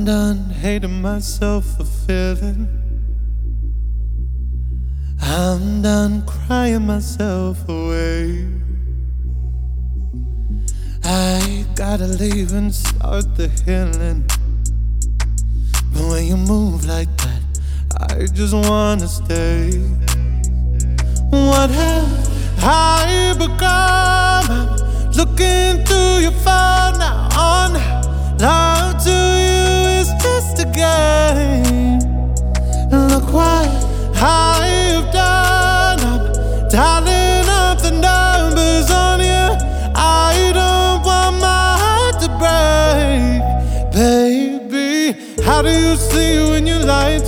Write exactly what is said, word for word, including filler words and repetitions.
I'm done hating myself for feeling. I'm done crying myself away. I gotta leave and start the healing. But when you move like that, I just wanna stay. What have I become? I'm looking through your phone now. On love to you is just a game.